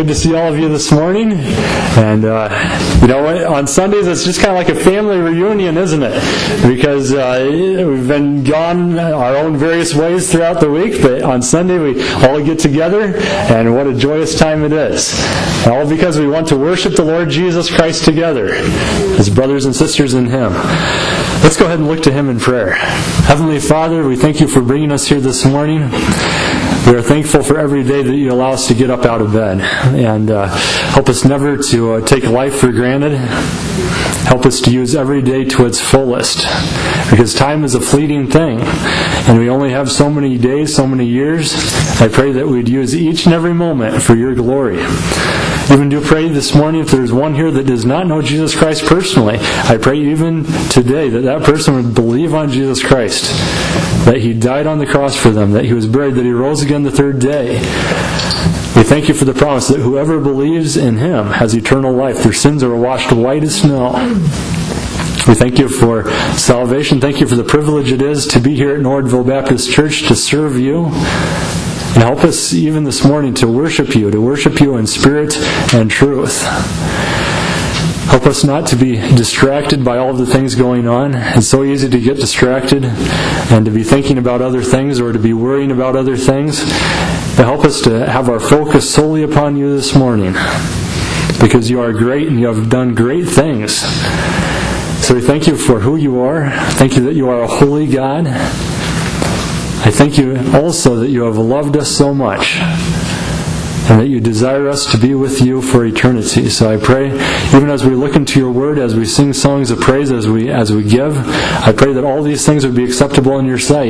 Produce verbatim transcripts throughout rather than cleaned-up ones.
good to see all of you this morning. And, uh, you know, on Sundays it's just kind of like a family reunion, isn't it? Because uh, we've been gone our own various ways throughout the week, but on Sunday we all get together, and what a joyous time it is. All because we want to worship the Lord Jesus Christ together as brothers and sisters in Him. Let's go ahead and look to Him in prayer. Heavenly Father, we thank you for bringing us here this morning. We are thankful for every day that you allow us to get up out of bed, and uh, help us never to uh, take life for granted. Help us to use every day to its fullest, because time is a fleeting thing, and we only have so many days, so many years. I pray that we'd use each and every moment for your glory. Even do pray this morning, if there's one here that does not know Jesus Christ personally, I pray even today that that person would believe on Jesus Christ, that He died on the cross for them, that He was buried, that He rose again the third day. We thank you for the promise that whoever believes in Him has eternal life. Their sins are washed white as snow. We thank you for salvation. Thank you for the privilege it is to be here at Nordville Baptist Church to serve you. And help us even this morning to worship you, to worship you in spirit and truth. Help us not to be distracted by all of the things going on. It's so easy to get distracted and to be thinking about other things or to be worrying about other things. But help us to have our focus solely upon you this morning, because you are great and you have done great things. So we thank you for who you are. Thank you that you are a holy God. I thank you also that you have loved us so much, and that you desire us to be with you for eternity. So I pray, even as we look into your word, as we sing songs of praise, as we as we give, I pray that all these things would be acceptable in your sight.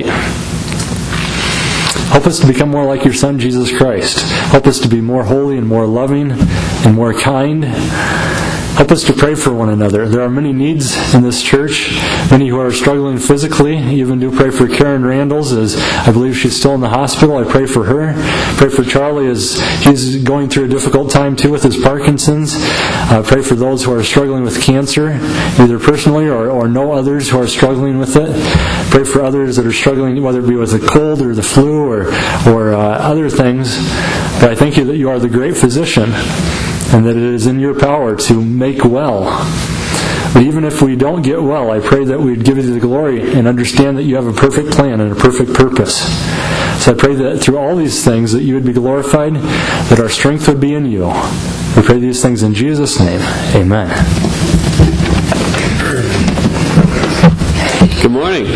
Help us to become more like your Son, Jesus Christ. Help us to be more holy and more loving and more kind. Help us to pray for one another. There are many needs in this church, many who are struggling physically. Even do pray for Karen Randalls, as I believe she's still in the hospital. I pray for her. Pray for Charlie as he's going through a difficult time too with his Parkinson's. Uh, pray for those who are struggling with cancer, either personally or, or know others who are struggling with it. Pray for others that are struggling, whether it be with a cold or the flu or, or uh, other things. But I thank you that you are the great physician, and that it is in your power to make well. But even if we don't get well, I pray that we'd give you the glory and understand that you have a perfect plan and a perfect purpose. So I pray that through all these things that you would be glorified, that our strength would be in you. We pray these things in Jesus' name. Amen. Good morning.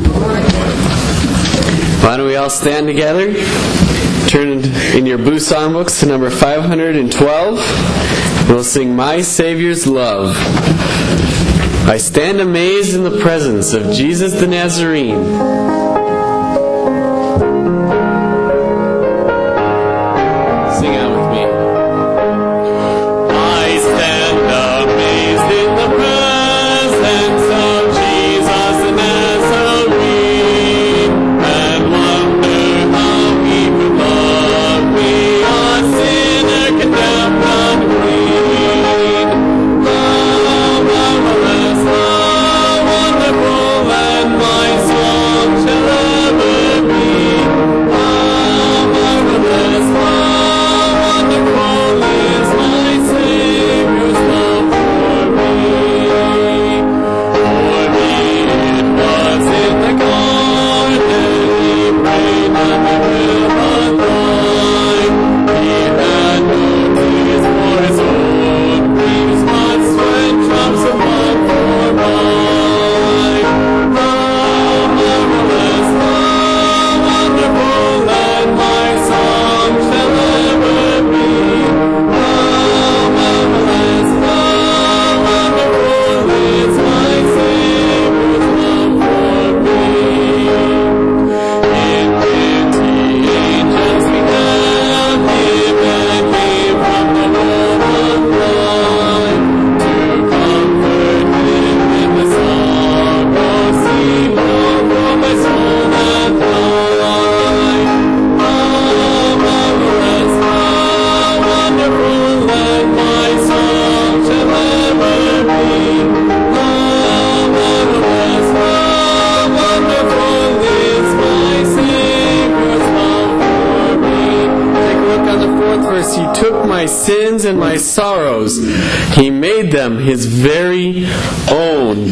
Why don't we all stand together? Turn in your blue songbooks to number five hundred twelve. We'll sing My Savior's Love. I stand amazed in the presence of Jesus the Nazarene. Shall my sins and my sorrows. He made them his very own.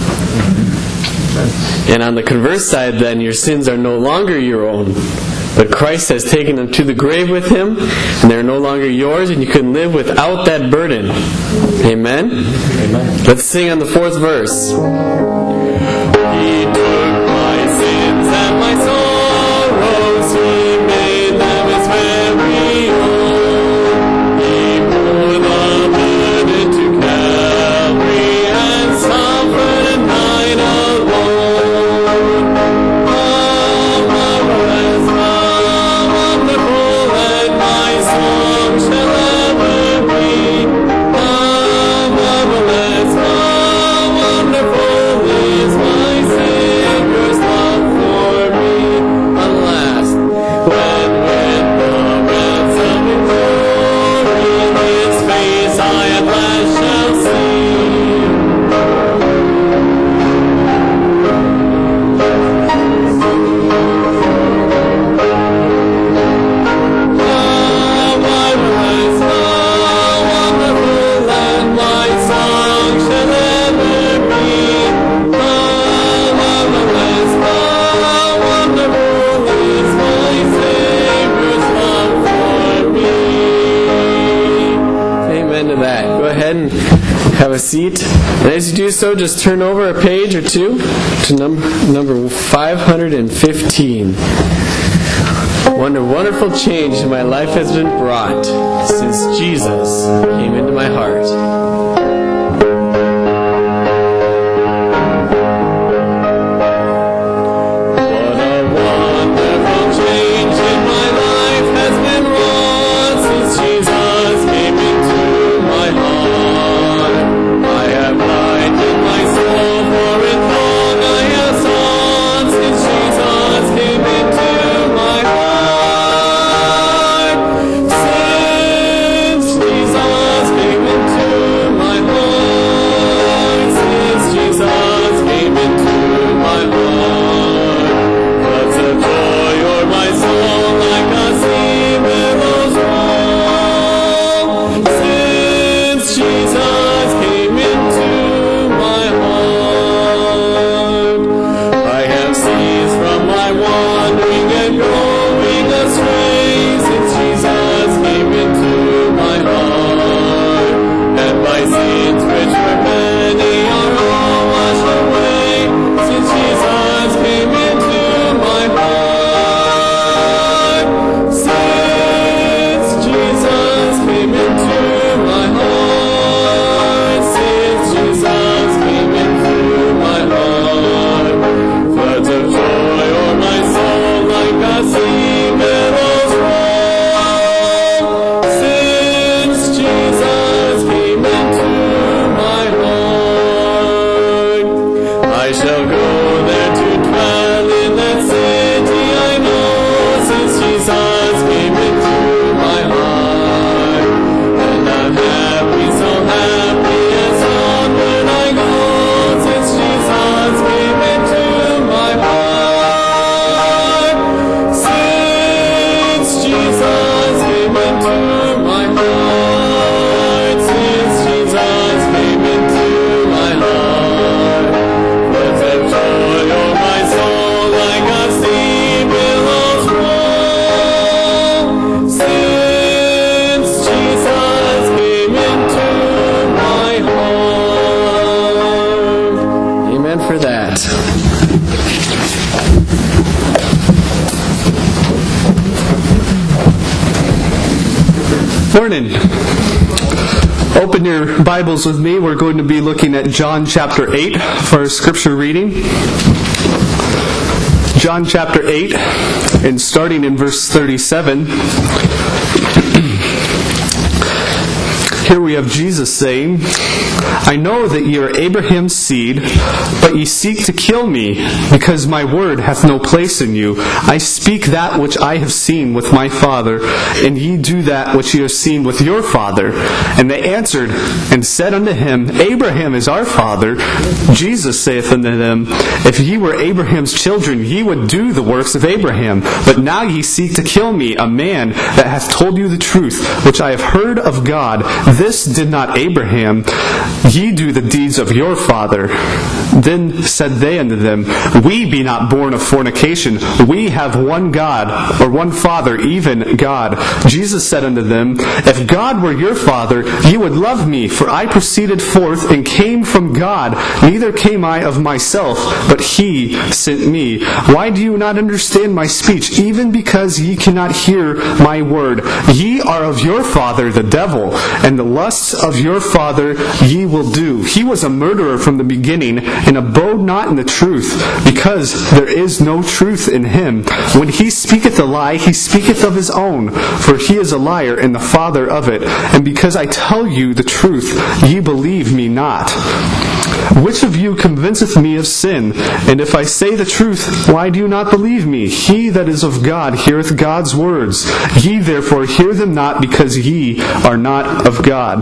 And on the converse side, then, your sins are no longer your own. But Christ has taken them to the grave with him, and they're no longer yours, and you can live without that burden. Amen? Amen. Let's sing on the fourth verse. He took my sins and my sorrows, he made them his very own. He bore the burden to Calvary and suffered a night alone. Oh, marvelous, how wonderful, and my song shall ever be. Oh, marvelous, how wonderful is my Savior's love for me. Alas, when with the ransom in glory his face I at last shall see. Oh, marvelous, how wonderful, and my song shall ever be. Oh, marvelous, how wonderful is my Savior's love for me. Amen to that. Go ahead and have a seat. And as you do so, just turn over a page or two to number number five hundred fifteen. What a wonderful change in my life has been brought since Jesus came into my heart. What a wonderful change in my life has been wrought since Jesus came into my heart. I have lightened my soul, for it long I have sought since Jesus came into my heart. Since Jesus came into my heart. Since Jesus came into my heart. Floods of joy o'er my soul like a sea billows roll. Since Jesus came into my heart. I have ceased from my wandering and going astray since Jesus came into my heart. And my sins, which were many, are all washed away since Jesus came into my heart. Since Jesus came into my heart. Since Jesus came into my heart. Floods of joy o'er my soul like a sea billows roll. Since Jesus came into my heart. I shall go there to dwell in that city I know, since Jesus came into my heart. And I'm happy, so happy, as onward I go, since Jesus came into my heart. Since Jesus came into my heart. Since Jesus came into my heart. Floods of joy o'er my soul like a sea billows roll. Since Jesus came into my heart. Amen for that. Morning. Open your Bibles with me. We're going to be looking at John chapter eight for our scripture reading. John chapter eight, and starting in verse thirty-seven. here we have Jesus saying, I know that ye are Abraham's seed, but ye seek to kill me, because my word hath no place in you. I speak that which I have seen with my Father, and ye do that which ye have seen with your father. And they answered and said unto him, Abraham is our father. Jesus saith unto them, If ye were Abraham's children, ye would do the works of Abraham. But now ye seek to kill me, a man that hath told you the truth, which I have heard of God. This did not Abraham. Ye do the deeds of your father. Then said they unto them, We be not born of fornication. We have one God, or one Father, even God. Jesus said unto them, If God were your Father, ye would love me, for I proceeded forth and came from God. Neither came I of myself, but he sent me. Why do you not understand my speech, even because ye cannot hear my word? Ye are of your father the devil, and the lusts of your father ye will do. He was a murderer from the beginning, and abode not in the truth, because there is no truth in him. When he speaketh a lie, he speaketh of his own, for he is a liar and the father of it. And because I tell you the truth, ye believe me not. Which of you convinceth me of sin? And if I say the truth, why do you not believe me? He that is of God heareth God's words. Ye therefore hear them not, because ye are not of God.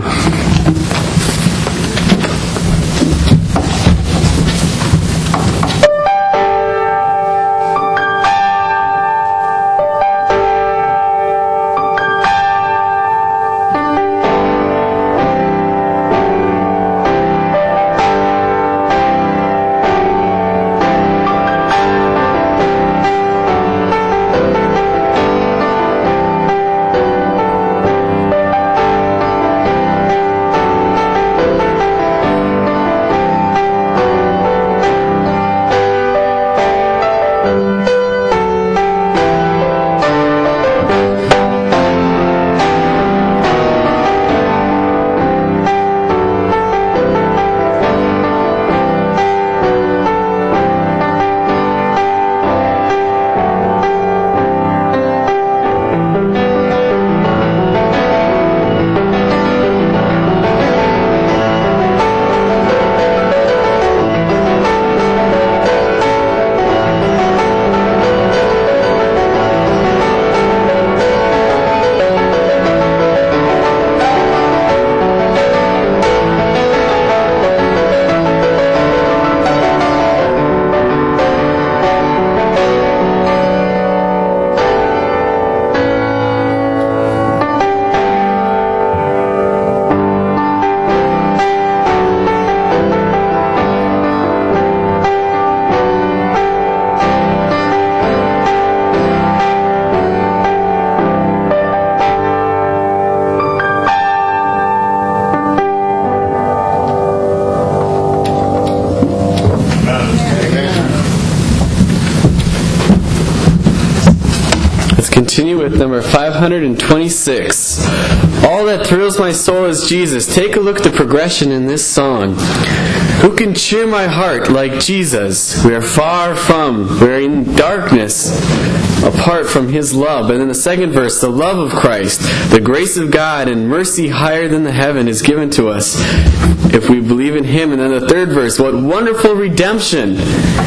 Continue with number five hundred twenty-six. All that thrills my soul is Jesus. Take a look at the progression in this song. Who can cheer my heart like Jesus? We are far from, we are in darkness, apart from His love. And in the second verse, the love of Christ, the grace of God, and mercy higher than the heaven is given to us if we believe in Him. And then the third verse, what wonderful redemption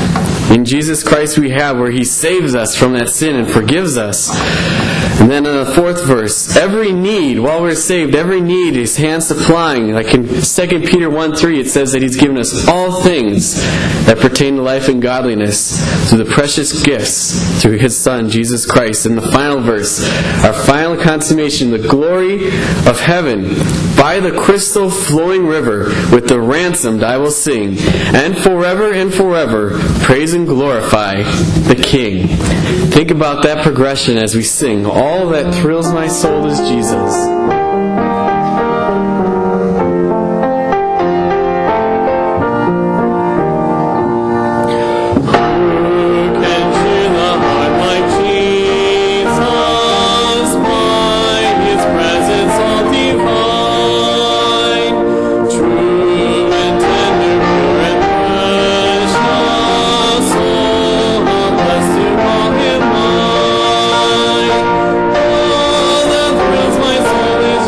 in Jesus Christ we have, where He saves us from that sin and forgives us. And then in the fourth verse, every need, while we're saved, every need His hand supplying. Like in Second Peter one three, it says that He's given us all things that pertain to life and godliness through the precious gifts through His Son, Jesus Christ. And the final verse, our final consummation, the glory of heaven, by the crystal flowing river, with the ransomed I will sing, and forever and forever praise and glorify the King. Think about that progression as we sing. All that thrills my soul is Jesus. All that thrills my soul is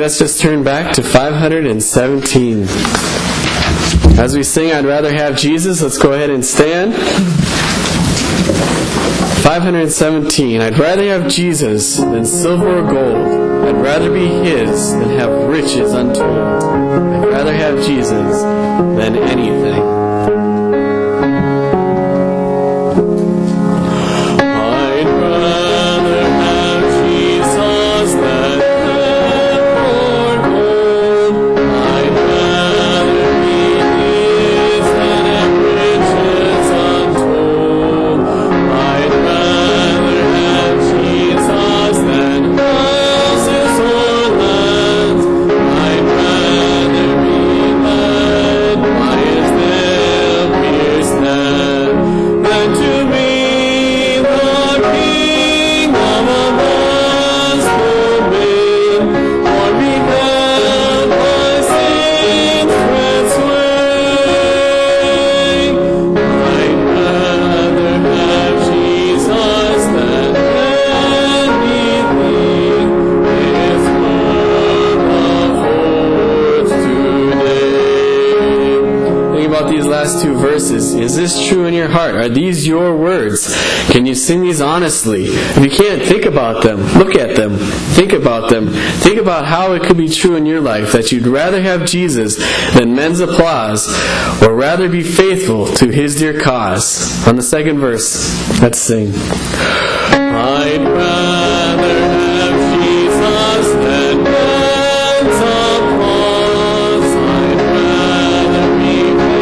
let's just turn back to five hundred seventeen. As we sing, I'd rather have Jesus, let's go ahead and stand. five hundred seventeen. I'd rather have Jesus than silver or gold. I'd rather be His than have riches untold. I'd rather have Jesus than anything. Is this true in your heart? Are these your words? Can you sing these honestly? If you can't, think about them. Look at them. Think about them. Think about how it could be true in your life that you'd rather have Jesus than men's applause, or rather be faithful to His dear cause. On the second verse, let's sing. I'd rather have Jesus than men's applause. I'd rather be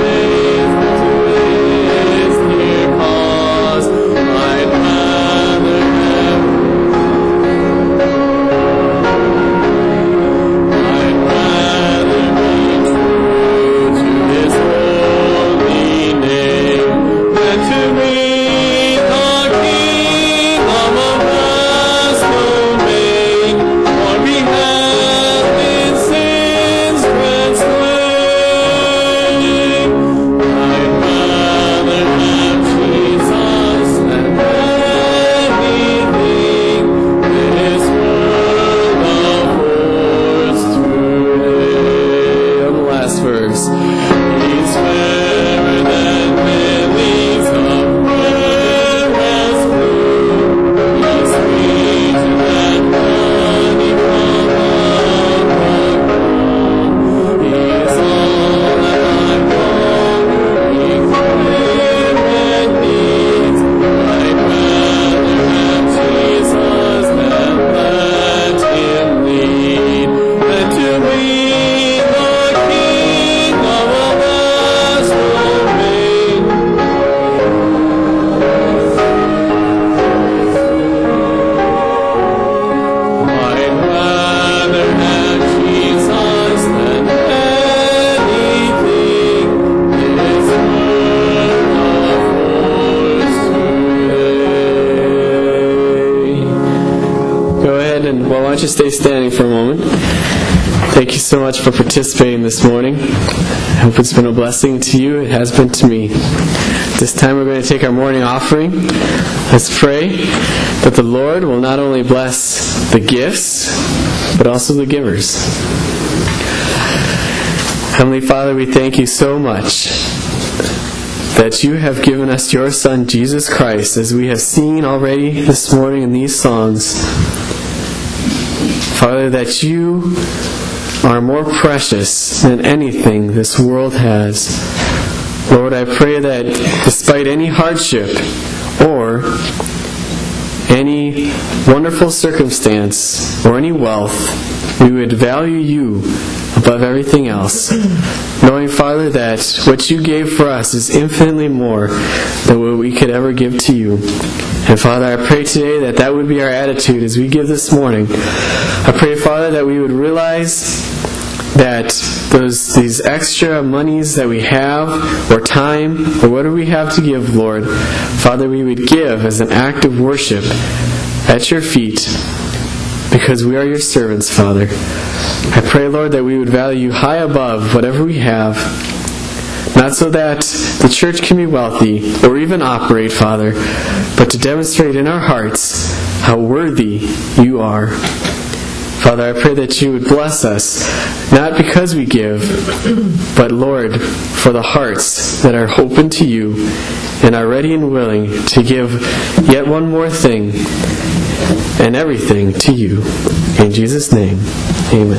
just stay standing for a moment. Thank you so much for participating this morning. I hope it's been a blessing to you. It has been to me. This time we're going to take our morning offering. Let's pray that the Lord will not only bless the gifts, but also the givers. Heavenly Father, we thank you so much that you have given us your Son, Jesus Christ, as we have seen already this morning in these songs. Father, that you are more precious than anything this world has. Lord, I pray that despite any hardship or any wonderful circumstance or any wealth, we would value you above everything else, knowing, Father, that what you gave for us is infinitely more than what we could ever give to you. And Father, I pray today that that would be our attitude as we give this morning. I pray, Father, that we would realize that those these extra monies that we have, or time, or whatever we have to give, Lord, Father, we would give as an act of worship at your feet, because we are your servants, Father. I pray, Lord, that we would value you high above whatever we have, not so that the church can be wealthy or even operate, Father, but to demonstrate in our hearts how worthy you are. Father, I pray that you would bless us, not because we give, but, Lord, for the hearts that are open to you and are ready and willing to give yet one more thing and everything to you. In Jesus' name, amen.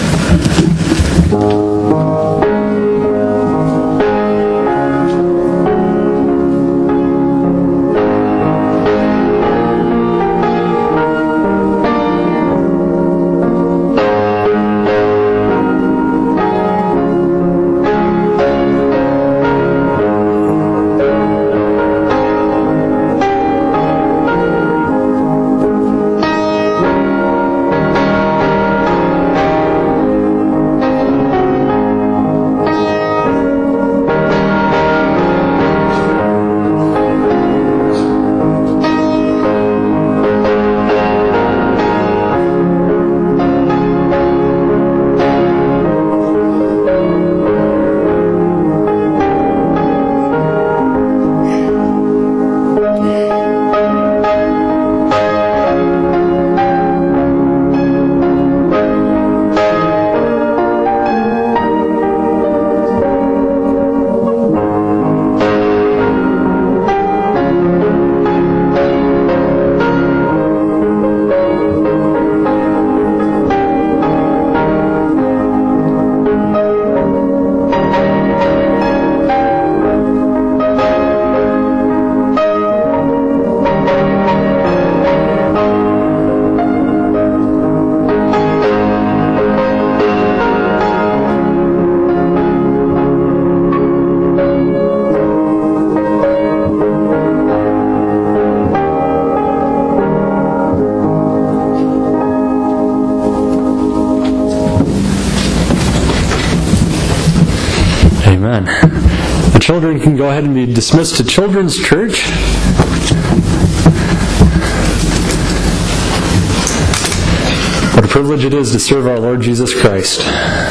Amen. The children can go ahead and be dismissed to Children's Church. What a privilege it is to serve our Lord Jesus Christ.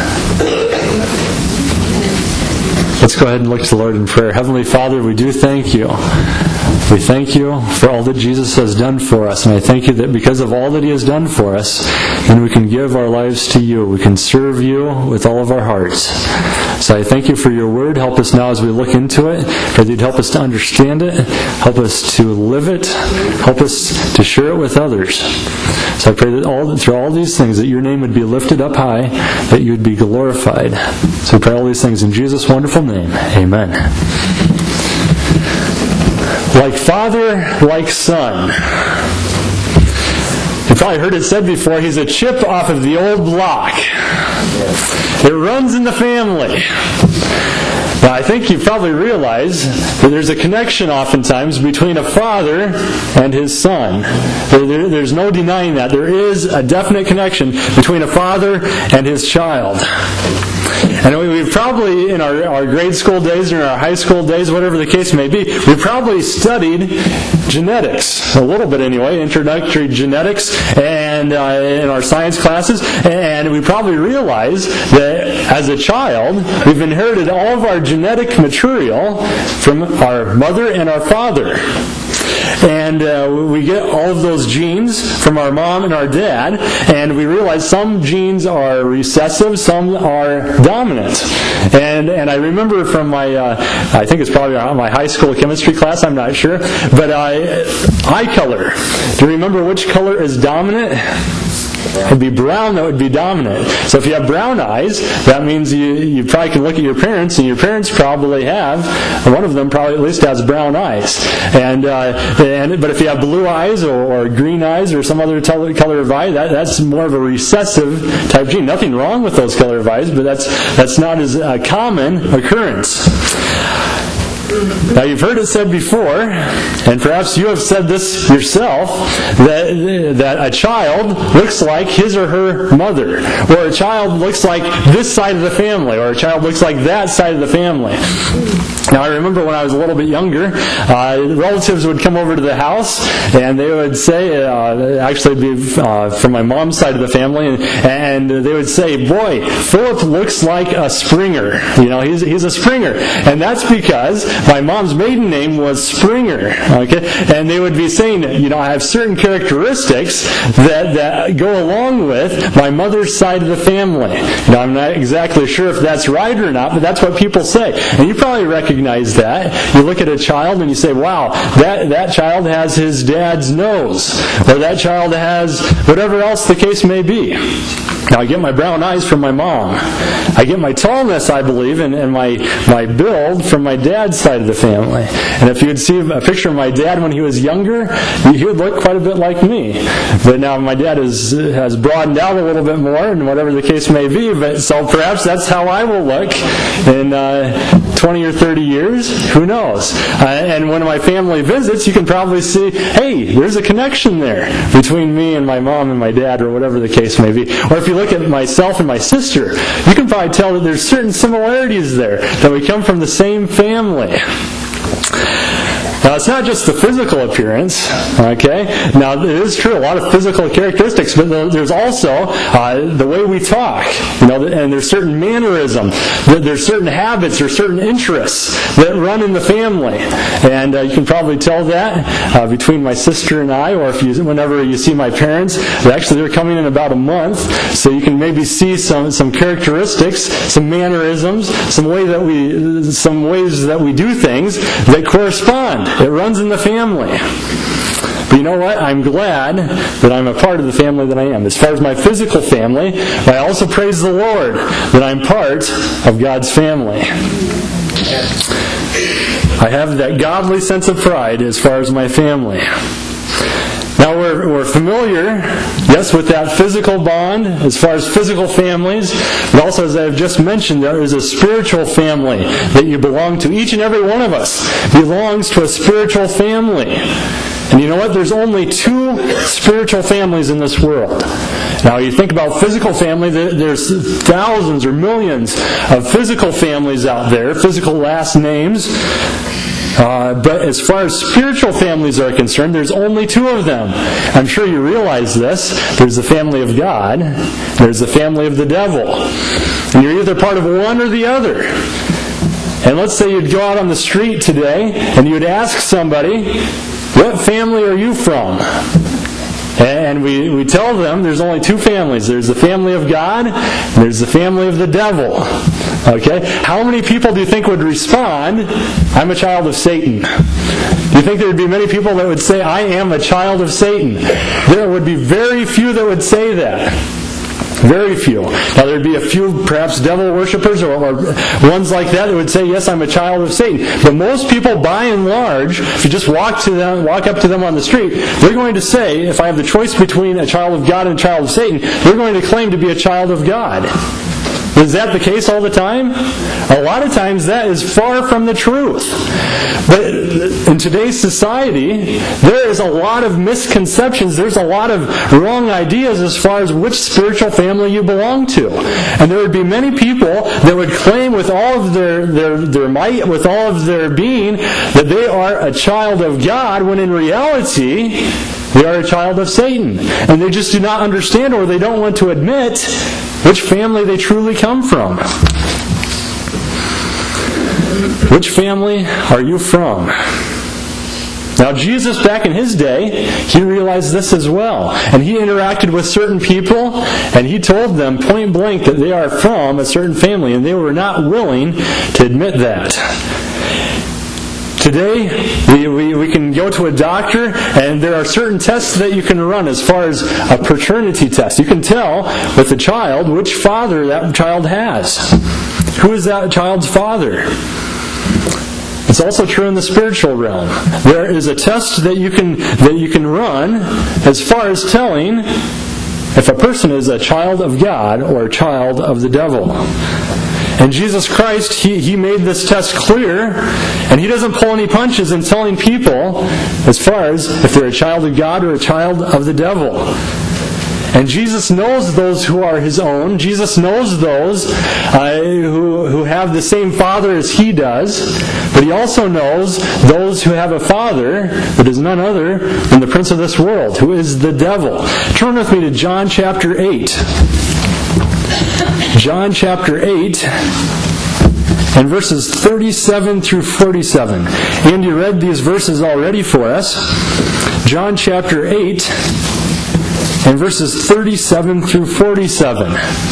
Let's go ahead and look to the Lord in prayer. Heavenly Father, we do thank you. We thank you for all that Jesus has done for us. And I thank you that because of all that He has done for us, then we can give our lives to you. We can serve you with all of our hearts. So I thank you for your word. Help us now as we look into it, that you'd help us to understand it, help us to live it, help us to share it with others. So I pray that all through all these things, that your name would be lifted up high, that you would be glorified. So I pray all these things in Jesus' wonderful name. Amen. Like father, like son. You've probably heard it said before, he's a chip off of the old block. It runs in the family. Now, I think you probably realize that there's a connection oftentimes between a father and his son. There, there, there's no denying that. There is a definite connection between a father and his child. And we've probably, in our, our grade school days or our high school days, whatever the case may be, we've probably studied genetics, a little bit anyway, introductory genetics, and uh, in our science classes, and we probably realize that as a child, we've inherited all of our genetic material from our mother and our father. And uh, we get all of those genes from our mom and our dad, and we realize some genes are recessive, some are dominant. And and I remember from my, uh, I think it's probably my high school chemistry class, I'm not sure, but uh, eye color. Do you remember which color is dominant? It would be brown that would be dominant. So if you have brown eyes, that means you, you probably can look at your parents, and your parents probably have, one of them probably at least has brown eyes. And, uh, and but if you have blue eyes or, or green eyes or some other color of eye, that, that's more of a recessive type gene. Nothing wrong with those color of eyes, but that's, that's not as a common occurrence. Now you've heard it said before, and perhaps you have said this yourself, that, that a child looks like his or her mother, or a child looks like this side of the family, or a child looks like that side of the family. Now, I remember when I was a little bit younger, uh, relatives would come over to the house, and they would say, uh, actually it'd be uh, from my mom's side of the family, and, and they would say, boy, Philip looks like a Springer. You know, he's, he's a Springer. And that's because my mom's maiden name was Springer. Okay? And they would be saying, you know, I have certain characteristics that, that go along with my mother's side of the family. Now, I'm not exactly sure if that's right or not, but that's what people say. And you probably recognize that. You look at a child and you say, wow, that, that child has his dad's nose, or that child has whatever else the case may be. Now, I get my brown eyes from my mom. I get my tallness, I believe, and, and my, my build from my dad's side of the family. And if you would see a picture of my dad when he was younger, he would look quite a bit like me. But now my dad is, has broadened out a little bit more, and whatever the case may be. But so perhaps that's how I will look in uh, twenty or thirty years. Who knows? Uh, and when my family visits, you can probably see, hey, there's a connection there between me and my mom and my dad, or whatever the case may be. Or if you look at myself and my sister, you can probably tell that there's certain similarities there, that we come from the same family. Now, it's not just the physical appearance, okay? Now, it is true, a lot of physical characteristics, but there's also uh, the way we talk, you know, and there's certain mannerism, there's certain habits, there's certain interests that run in the family. And uh, you can probably tell that uh, between my sister and I, or if you, whenever you see my parents, actually they're coming in about a month, so you can maybe see some, some characteristics, some mannerisms, some way that we, some ways that we do things that correspond. It runs in the family. But you know what? I'm glad that I'm a part of the family that I am. As far as my physical family, I also praise the Lord that I'm part of God's family. I have that godly sense of pride as far as my family. Now we're, we're familiar, yes, with that physical bond as far as physical families, but also, as I've just mentioned, there is a spiritual family that you belong to. Each and every one of us belongs to a spiritual family. And you know what? There's only two spiritual families in this world. Now, you think about physical family, there's thousands or millions of physical families out there, physical last names. Uh, but as far as spiritual families are concerned, there's only two of them. I'm sure you realize this. There's the family of God. There's the family of the devil. And you're either part of one or the other. And let's say you'd go out on the street today and you'd ask somebody, what family are you from? And we, we tell them there's only two families. There's the family of God, and there's the family of the devil. Okay? How many people do you think would respond, I'm a child of Satan? Do you think there would be many people that would say, I am a child of Satan? There would be very few that would say that. Very few. Now, there'd be a few, perhaps, devil worshippers or, or ones like that that would say, yes, I'm a child of Satan. But most people, by and large, if you just walk to them, walk up to them on the street, they're going to say, if I have the choice between a child of God and a child of Satan, they're going to claim to be a child of God. Is that the case all the time? A lot of times that is far from the truth. But in today's society, there is a lot of misconceptions. There's a lot of wrong ideas as far as which spiritual family you belong to. And there would be many people that would claim with all of their, their, their might, with all of their being, that they are a child of God, when in reality, they are a child of Satan. And they just do not understand, or they don't want to admit which family they truly come from. Which family are you from? Now, Jesus, back in his day, he realized this as well. And he interacted with certain people, and he told them point blank that they are from a certain family, and they were not willing to admit that. Today, we, we, we can go to a doctor, and there are certain tests that you can run as far as a paternity test. You can tell with the child which father that child has. Who is that child's father? It's also true in the spiritual realm. There is a test that you can that you can run as far as telling if a person is a child of God or a child of the devil. And Jesus Christ, he, he made this test clear, and he doesn't pull any punches in telling people as far as if they're a child of God or a child of the devil. And Jesus knows those who are His own. Jesus knows those uh, who, who have the same Father as He does. But He also knows those who have a father that is none other than the prince of this world, who is the devil. Turn with me to John chapter eight. John chapter eight. And verses thirty-seven through forty-seven. Andy read these verses already for us. John chapter eight and verses thirty-seven through forty-seven.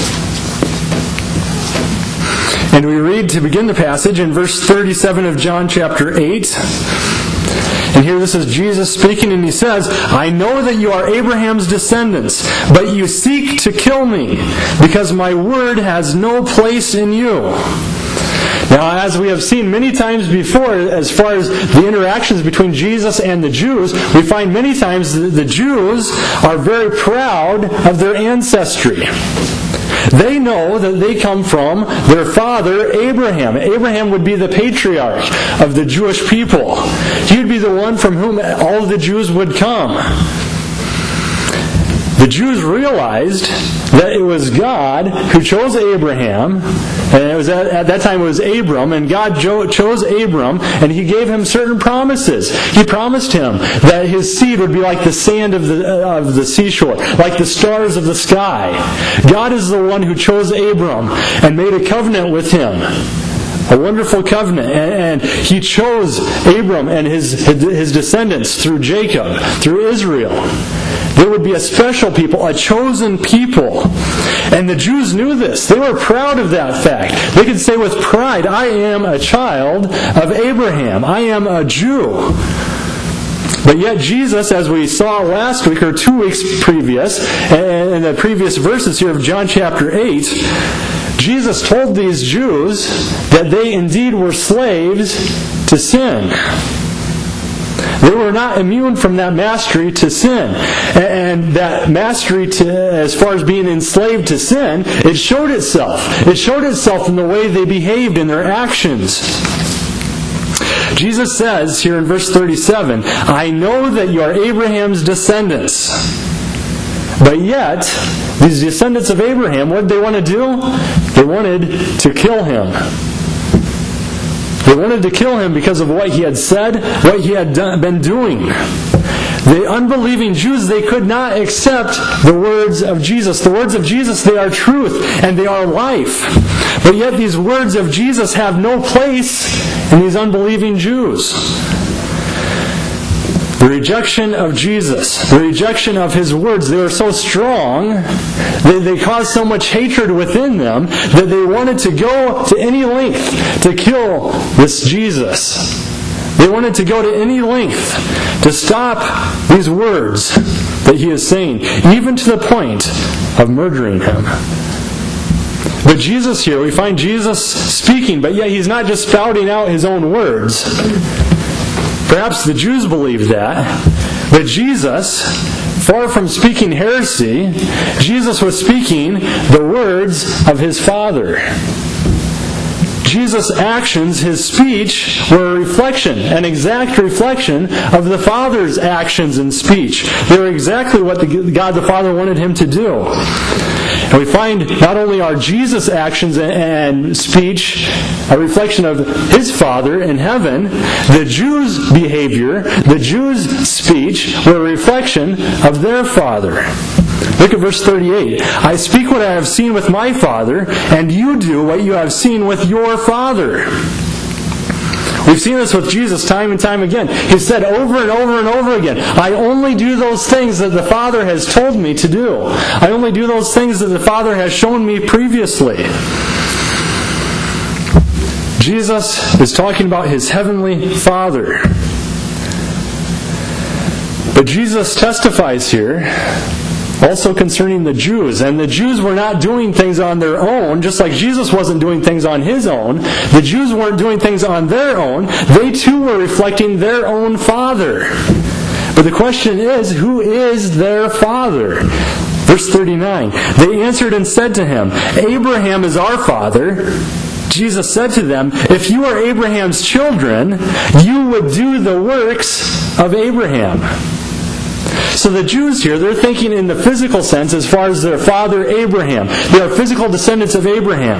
And we read to begin the passage in verse thirty-seven of John chapter eight. And here this is Jesus speaking, and He says, I know that you are Abraham's descendants, but you seek to kill me, because my word has no place in you. Now, as we have seen many times before, as far as the interactions between Jesus and the Jews, we find many times that the Jews are very proud of their ancestry. They know that they come from their father Abraham. Abraham would be the patriarch of the Jewish people. He would be the one from whom all of the Jews would come. The Jews realized that it was God who chose Abraham, and it was at, at that time it was Abram, and God jo- chose Abram, and He gave him certain promises. He promised him that his seed would be like the sand of the uh, of the seashore, like the stars of the sky. God is the one who chose Abram and made a covenant with him. A wonderful covenant. And, and He chose Abram and his, his descendants through Jacob, through Israel. They would be a special people, a chosen people. And the Jews knew this. They were proud of that fact. They could say with pride, I am a child of Abraham. I am a Jew. But yet Jesus, as we saw last week or two weeks previous, and in the previous verses here of John chapter eight, Jesus told these Jews that they indeed were slaves to sin. They were not immune from that mastery to sin. And that mastery to, as far as being enslaved to sin, it showed itself. It showed itself in the way they behaved in their actions. Jesus says here in verse thirty-seven, I know that you are Abraham's descendants. But yet, these descendants of Abraham, what did they want to do? They wanted to kill him. They wanted to kill him because of what he had said, what he had done, been doing. The unbelieving Jews, they could not accept the words of Jesus. The words of Jesus, they are truth and they are life. But yet these words of Jesus have no place in these unbelieving Jews. The rejection of Jesus, the rejection of His words, they were so strong, they, they caused so much hatred within them that they wanted to go to any length to kill this Jesus. They wanted to go to any length to stop these words that He is saying, even to the point of murdering Him. But Jesus here, we find Jesus speaking, but yet He's not just spouting out His own words. Perhaps the Jews believed that, but Jesus, far from speaking heresy, Jesus was speaking the words of His Father. Jesus' actions, His speech, were a reflection, an exact reflection of the Father's actions and speech. They were exactly what the, God the Father wanted Him to do. And we find not only are Jesus' actions and speech a reflection of His Father in heaven, the Jews' behavior, the Jews' speech were a reflection of their Father. Look at verse thirty-eight. I speak what I have seen with my Father, and you do what you have seen with your father. We've seen this with Jesus time and time again. He said over and over and over again, I only do those things that the Father has told me to do. I only do those things that the Father has shown me previously. Jesus is talking about His heavenly Father. But Jesus testifies here also concerning the Jews. And the Jews were not doing things on their own, just like Jesus wasn't doing things on His own. The Jews weren't doing things on their own. They too were reflecting their own Father. But the question is, who is their Father? Verse thirty-nine. They answered and said to Him, Abraham is our father. Jesus said to them, if you are Abraham's children, you would do the works of Abraham. So the Jews here, they're thinking in the physical sense as far as their father Abraham. They are physical descendants of Abraham.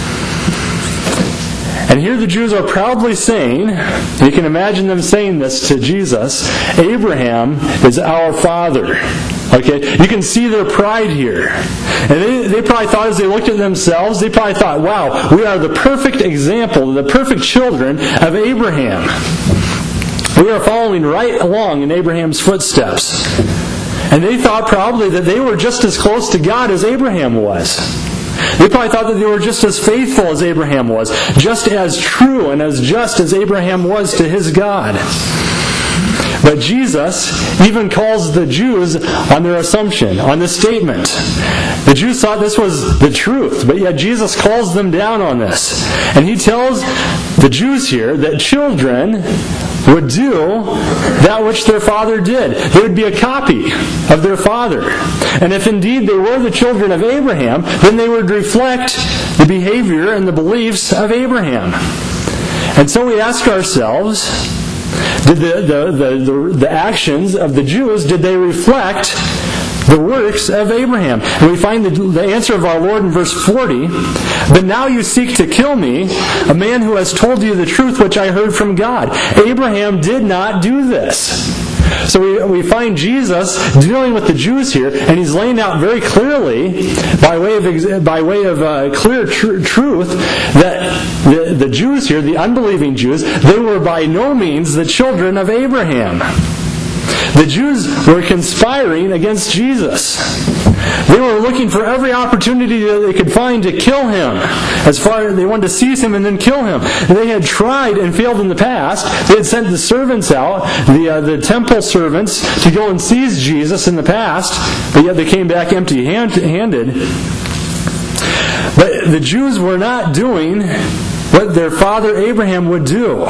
And here the Jews are proudly saying, you can imagine them saying this to Jesus, Abraham is our father. Okay, you can see their pride here. And they, they probably thought as they looked at themselves, they probably thought, wow, we are the perfect example, the perfect children of Abraham. We are following right along in Abraham's footsteps. And they thought probably that they were just as close to God as Abraham was. They probably thought that they were just as faithful as Abraham was, just as true and as just as Abraham was to his God. But Jesus even calls the Jews on their assumption, on this statement. The Jews thought this was the truth, but yet Jesus calls them down on this. And he tells the Jews here that children would do that which their father did. They would be a copy of their father. And if indeed they were the children of Abraham, then they would reflect the behavior and the beliefs of Abraham. And so we ask ourselves, did the, the, the, the, the actions of the Jews, did they reflect the works of Abraham? And we find the, the answer of our Lord in verse forty. But now you seek to kill me, a man who has told you the truth which I heard from God. Abraham did not do this. So we, we find Jesus dealing with the Jews here, and he's laying out very clearly, by way of by way of uh, clear tr- truth, that the, the Jews here, the unbelieving Jews, they were by no means the children of Abraham. The Jews were conspiring against Jesus. They were looking for every opportunity that they could find to kill him. As far as they wanted to seize him and then kill him. They had tried and failed in the past. They had sent the servants out, the uh, the temple servants, to go and seize Jesus in the past, but yet they came back empty-handed. But the Jews were not doing what their father Abraham would do.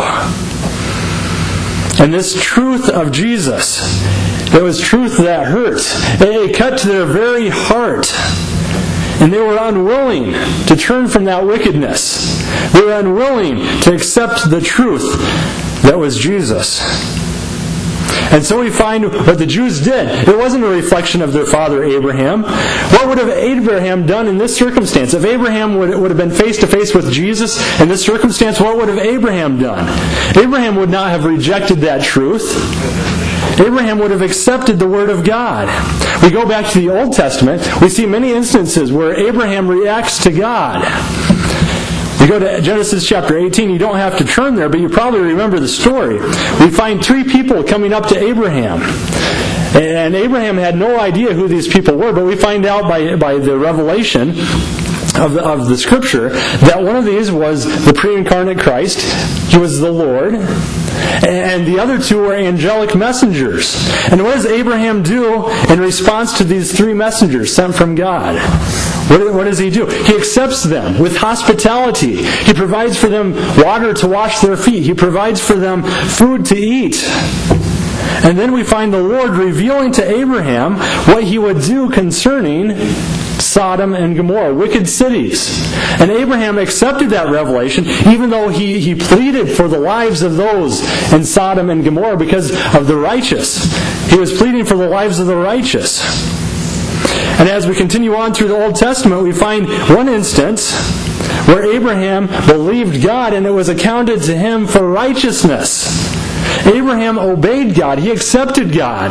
And this truth of Jesus, it was truth that hurt. It cut to their very heart. And they were unwilling to turn from that wickedness. They were unwilling to accept the truth that was Jesus. And so we find what the Jews did. It wasn't a reflection of their father Abraham. What would have Abraham done in this circumstance? If Abraham would, would have been face to face with Jesus in this circumstance, what would have Abraham done? Abraham would not have rejected that truth. Abraham would have accepted the Word of God. We go back to the Old Testament, we see many instances where Abraham reacts to God. You go to Genesis chapter eighteen, you don't have to turn there, but you probably remember the story. We find three people coming up to Abraham. And Abraham had no idea who these people were, but we find out by, by the revelation of the, of the Scripture that one of these was the pre-incarnate Christ. He was the Lord. And the other two were angelic messengers. And what does Abraham do in response to these three messengers sent from God? What, what does he do? He accepts them with hospitality. He provides for them water to wash their feet. He provides for them food to eat. And then we find the Lord revealing to Abraham what he would do concerning Sodom and Gomorrah, wicked cities. And Abraham accepted that revelation, even though he, he pleaded for the lives of those in Sodom and Gomorrah because of the righteous. He was pleading for the lives of the righteous. And as we continue on through the Old Testament, we find one instance where Abraham believed God and it was accounted to him for righteousness. Abraham obeyed God. He accepted God.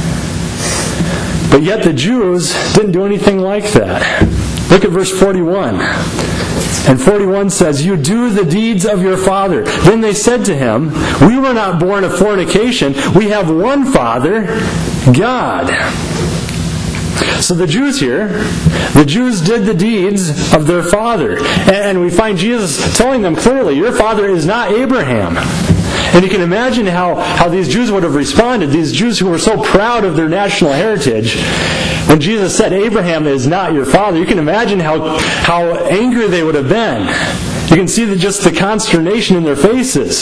But yet the Jews didn't do anything like that. Look at verse forty-one. And forty-one says, "You do the deeds of your father." Then they said to him, "We were not born of fornication. We have one Father, God." So the Jews here, the Jews did the deeds of their father. And we find Jesus telling them clearly, your father is not Abraham. And you can imagine how, how these Jews would have responded, these Jews who were so proud of their national heritage. When Jesus said, Abraham is not your father, you can imagine how, how angry they would have been. You can see the, just the consternation in their faces.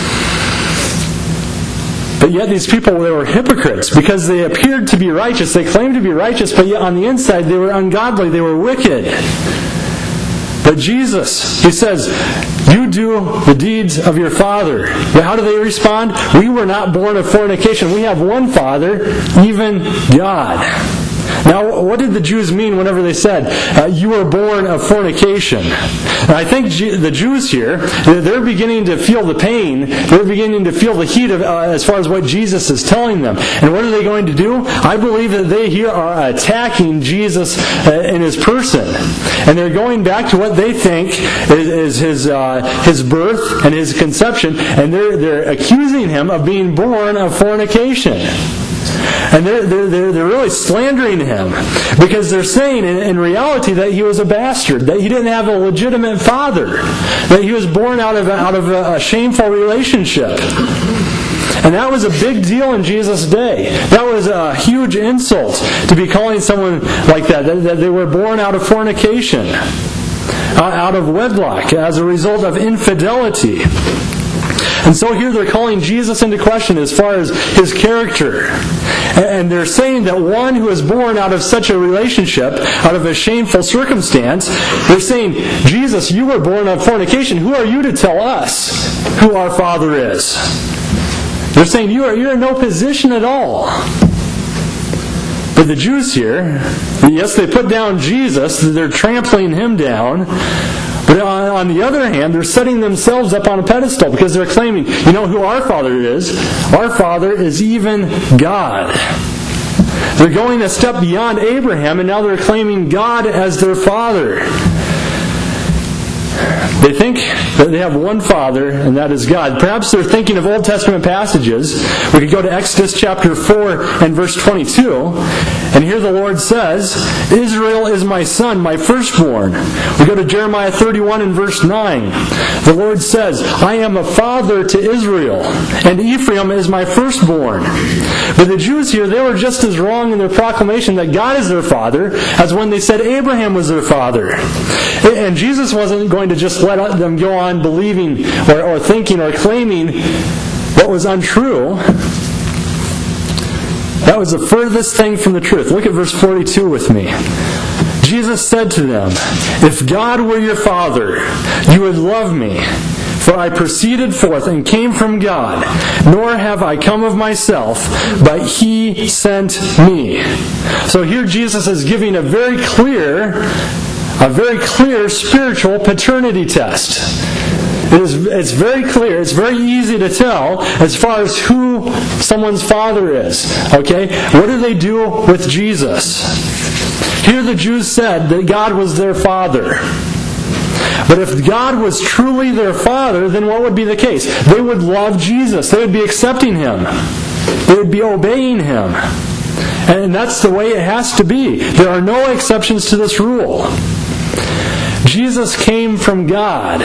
But yet these people, they were hypocrites because they appeared to be righteous. They claimed to be righteous, but yet on the inside they were ungodly. They were wicked. But Jesus, he says, you do the deeds of your father. But how do they respond? We were not born of fornication. We have one Father, even God. Now, what did the Jews mean whenever they said, uh, you were born of fornication? And I think G- the Jews here, they're beginning to feel the pain. They're beginning to feel the heat of, uh, as far as what Jesus is telling them. And what are they going to do? I believe that they here are attacking Jesus uh, in his person. And they're going back to what they think is, is his uh, his birth and his conception. And they're, they're accusing him of being born of fornication. And they're, they're, they're really slandering him because they're saying in, in reality that he was a bastard, that he didn't have a legitimate father, that he was born out of, out of a, a shameful relationship. And that was a big deal in Jesus' day. That was a huge insult to be calling someone like that, that, that they were born out of fornication, out of wedlock, as a result of infidelity. And so here they're calling Jesus into question as far as his character. And they're saying that one who is born out of such a relationship, out of a shameful circumstance, they're saying, Jesus, you were born of fornication. Who are you to tell us who our Father is? They're saying you are, you're in no position at all. But the Jews here, yes, they put down Jesus, they're trampling him down. But on, on the other hand, they're setting themselves up on a pedestal because they're claiming, you know who our Father is? Our Father is even God. They're going a step beyond Abraham, and now they're claiming God as their Father. They think that they have one Father, and that is God. Perhaps they're thinking of Old Testament passages. We could go to Exodus chapter four and verse twenty-two. And here the Lord says, Israel is my son, my firstborn. We go to Jeremiah thirty-one and verse nine. The Lord says, I am a father to Israel, and Ephraim is my firstborn. But the Jews here, they were just as wrong in their proclamation that God is their father as when they said Abraham was their father. And Jesus wasn't going to just let them go on believing or, or thinking or claiming what was untrue. That was the furthest thing from the truth. Look at verse forty-two with me. Jesus said to them, if God were your Father, you would love me. For I proceeded forth and came from God, nor have I come of myself, but He sent me. So here Jesus is giving a very clear, a very clear spiritual paternity test. It is, it's very clear, it's very easy to tell as far as who someone's father is. Okay? What do they do with Jesus? Here the Jews said that God was their father. But if God was truly their father, then what would be the case? They would love Jesus. They would be accepting Him. They would be obeying Him. And that's the way it has to be. There are no exceptions to this rule. Jesus came from God.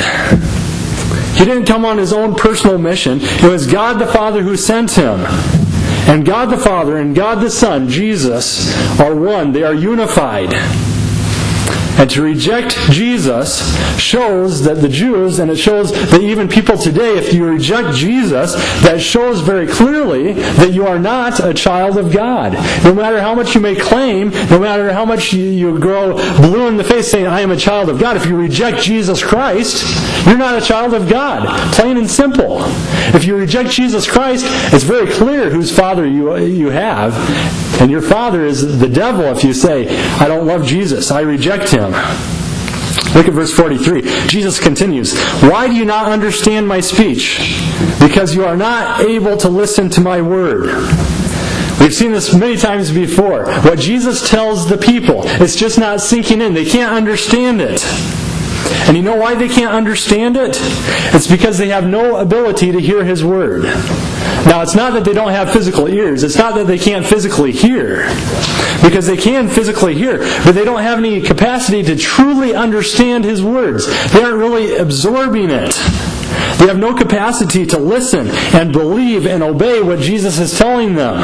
He didn't come on His own personal mission. It was God the Father who sent Him. And God the Father and God the Son, Jesus, are one. They are unified. And to reject Jesus shows that the Jews, and it shows that even people today, if you reject Jesus, that shows very clearly that you are not a child of God. No matter how much you may claim, no matter how much you, you grow blue in the face saying, I am a child of God, if you reject Jesus Christ, you're not a child of God. Plain and simple. If you reject Jesus Christ, it's very clear whose father you, you have. And your father is the devil if you say, I don't love Jesus, I reject Him. Look at verse forty-three. Jesus continues, why do you not understand my speech? Because you are not able to listen to my word. We've seen this many times before. What Jesus tells the people, it's just not sinking in. They can't understand it. And you know why they can't understand it? It's because they have no ability to hear His word. Now, it's not that they don't have physical ears. It's not that they can't physically hear. Because they can physically hear, but they don't have any capacity to truly understand His words. They aren't really absorbing it. They have no capacity to listen and believe and obey what Jesus is telling them.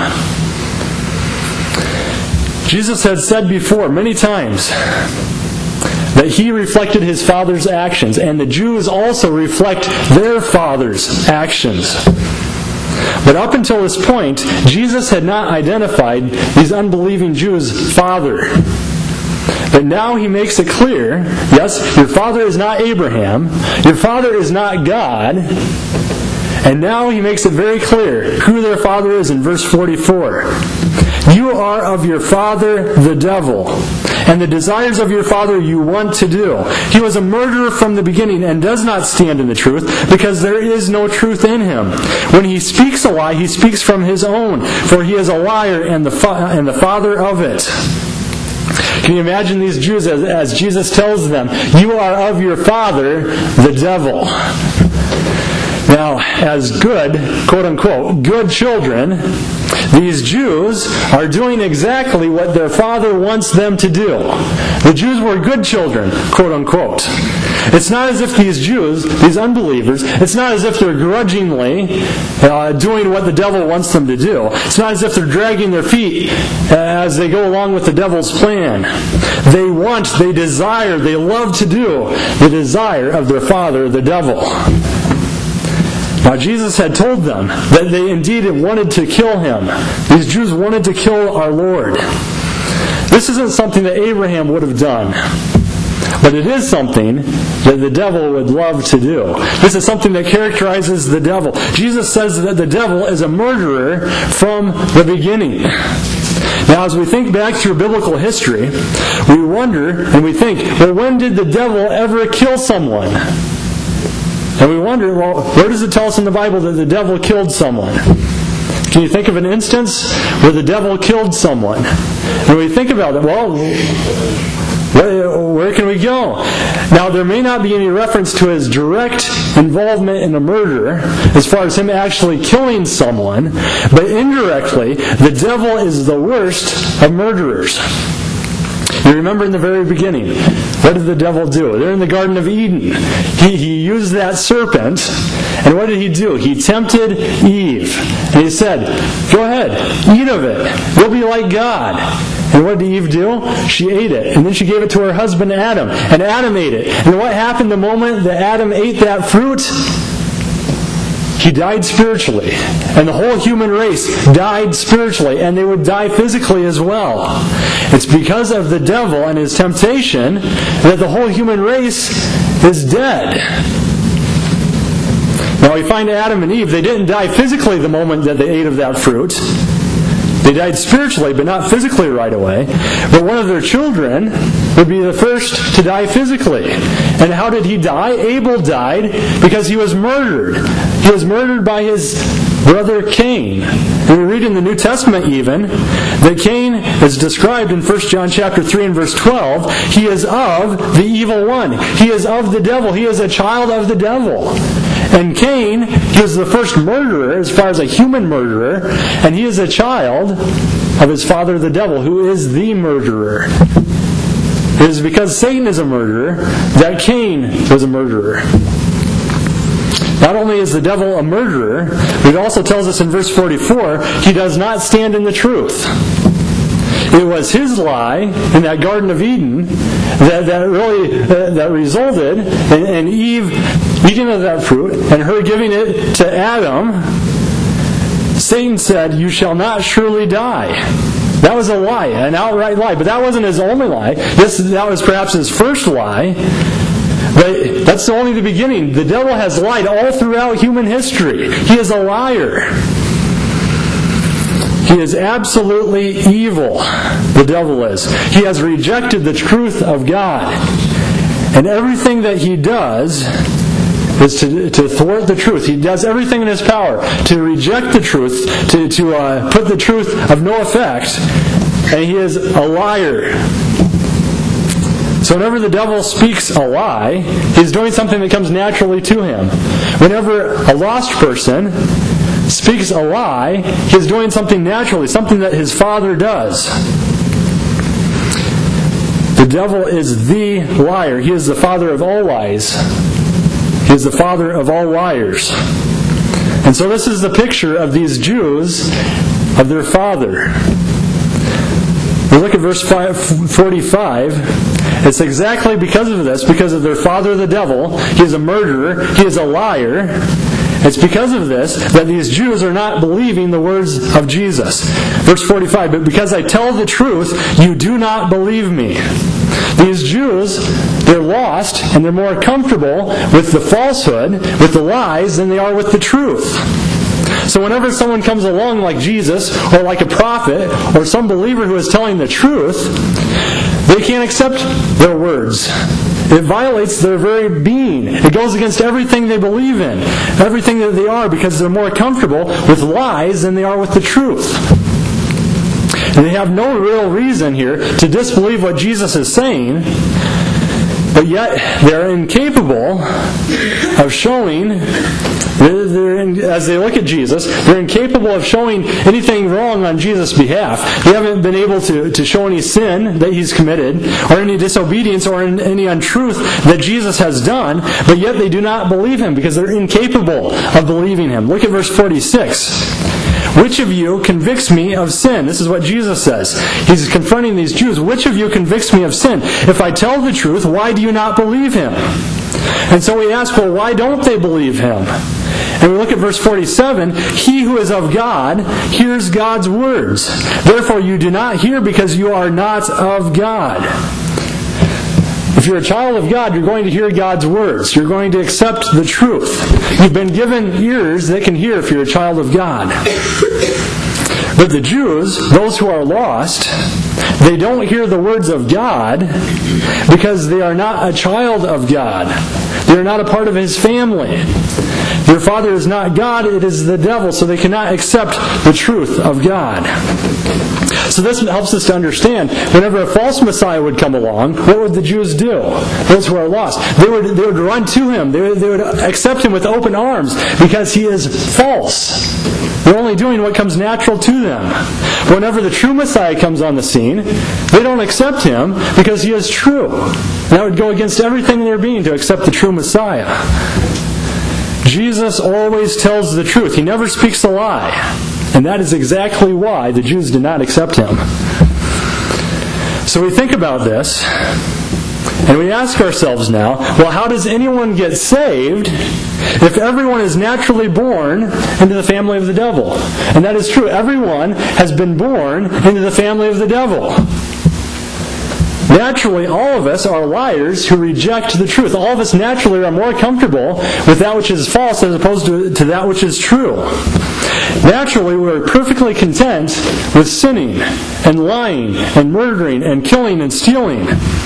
Jesus had said before many times that He reflected His Father's actions, and the Jews also reflect their Father's actions. But up until this point, Jesus had not identified these unbelieving Jews' father. But now he makes it clear, yes, your father is not Abraham, your father is not God, and now he makes it very clear who their father is in verse forty-four. You are of your father the devil, and the desires of your father you want to do. He was a murderer from the beginning and does not stand in the truth, because there is no truth in him. When he speaks a lie, he speaks from his own, for he is a liar and the, fa- and the father of it. Can you imagine these Jews as, as Jesus tells them, you are of your father, the devil. Now, as good, quote-unquote, good children, these Jews are doing exactly what their father wants them to do. The Jews were good children, quote-unquote. It's not as if these Jews, these unbelievers, it's not as if they're grudgingly uh, doing what the devil wants them to do. It's not as if they're dragging their feet as they go along with the devil's plan. They want, they desire, they love to do the desire of their father, the devil. Now, Jesus had told them that they indeed wanted to kill him. These Jews wanted to kill our Lord. This isn't something that Abraham would have done, but it is something that the devil would love to do. This is something that characterizes the devil. Jesus says that the devil is a murderer from the beginning. Now, as we think back through biblical history, we wonder and we think, well, when did the devil ever kill someone? And we wonder, well, where does it tell us in the Bible that the devil killed someone? Can you think of an instance where the devil killed someone? And we think about it, well, where, where can we go? Now, there may not be any reference to his direct involvement in a murder, as far as him actually killing someone, but indirectly, the devil is the worst of murderers. You remember in the very beginning, what did the devil do? They're in the Garden of Eden. He, he used that serpent, and what did he do? He tempted Eve. And he said, go ahead, eat of it. You'll be like God. And what did Eve do? She ate it. And then she gave it to her husband Adam. And Adam ate it. And what happened the moment that Adam ate that fruit? He died spiritually. And the whole human race died spiritually. And they would die physically as well. It's because of the devil and his temptation that the whole human race is dead. Now we find Adam and Eve, they didn't die physically the moment that they ate of that fruit. They died spiritually, but not physically right away. But one of their children would be the first to die physically. And how did he die? Abel died because he was murdered. He was murdered by his brother Cain. And we read in the New Testament even that Cain is described in First John chapter three and verse twelve. He is of the evil one. He is of the devil. He is a child of the devil. And Cain, he was the first murderer as far as a human murderer, and he is a child of his father the devil, who is the murderer. It is because Satan is a murderer that Cain was a murderer. Not only is the devil a murderer, but it also tells us in verse forty-four, he does not stand in the truth. It was his lie in that Garden of Eden that, that really uh, that resulted in, in Eve eating of that fruit and her giving it to Adam. Satan said, "You shall not surely die." That was a lie, an outright lie. But that wasn't his only lie. This that was perhaps his first lie. But that's only the beginning. The devil has lied all throughout human history. He is a liar. He is absolutely evil, the devil is. He has rejected the truth of God. And everything that he does is to, to thwart the truth. He does everything in his power to reject the truth, to, to uh, put the truth of no effect. And he is a liar. So whenever the devil speaks a lie, he's doing something that comes naturally to him. Whenever a lost person speaks a lie, he's doing something naturally, something that his father does. The devil is the liar. He is the father of all lies. He is the father of all liars. And so this is the picture of these Jews, of their father. We look at verse forty-five. It's exactly because of this, because of their father the devil. He is a murderer. He is a liar. It's because of this that these Jews are not believing the words of Jesus. Verse forty-five, but because I tell the truth, you do not believe me. These Jews, they're lost and they're more comfortable with the falsehood, with the lies, than they are with the truth. So whenever someone comes along like Jesus, or like a prophet, or some believer who is telling the truth, they can't accept their words. It violates their very being. It goes against everything they believe in, everything that they are, because they're more comfortable with lies than they are with the truth. And they have no real reason here to disbelieve what Jesus is saying, but yet they're incapable of showing, they're in, as they look at Jesus, they're incapable of showing anything wrong on Jesus' behalf. They haven't been able to, to show any sin that He's committed, or any disobedience, or any untruth that Jesus has done, but yet they do not believe Him because they're incapable of believing Him. Look at verse forty-six. Which of you convicts me of sin? This is what Jesus says. He's confronting these Jews. Which of you convicts me of sin? If I tell the truth, why do you not believe Him? And so we ask, well, why don't they believe Him? And we look at verse forty-seven. He who is of God hears God's words. Therefore you do not hear because you are not of God. If you're a child of God, you're going to hear God's words. You're going to accept the truth. You've been given ears that can hear if you're a child of God. But the Jews, those who are lost, they don't hear the words of God because they are not a child of God. They are not a part of His family. Their father is not God, it is the devil, so they cannot accept the truth of God. So this helps us to understand, whenever a false Messiah would come along, what would the Jews do? Those who are lost. They would, they would run to Him. They would, they would accept Him with open arms because He is false. They're only doing what comes natural to them. Whenever the true Messiah comes on the scene, they don't accept Him because He is true. And that would go against everything in their being to accept the true Messiah. Jesus always tells the truth. He never speaks a lie. And that is exactly why the Jews did not accept Him. So we think about this, and we ask ourselves now, well, how does anyone get saved if everyone is naturally born into the family of the devil? And that is true. Everyone has been born into the family of the devil. Naturally, all of us are liars who reject the truth. All of us naturally are more comfortable with that which is false as opposed to, to that which is true. Naturally, we're perfectly content with sinning and lying and murdering and killing and stealing.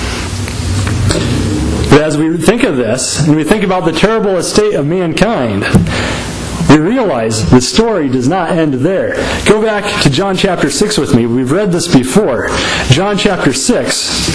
But as we think of this, and we think about the terrible estate of mankind, we realize the story does not end there. Go back to John chapter six with me. We've read this before. John chapter six.